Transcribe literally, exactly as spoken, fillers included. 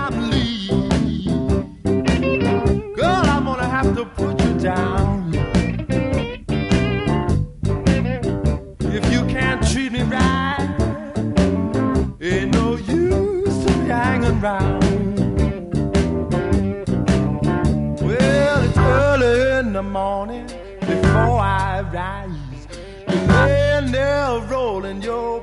time to leave. Girl, I'm gonna have to put you down. If you can't treat me right, ain't no use to be hanging around. Well, it's early in the morning before I rise. You're laying there rolling your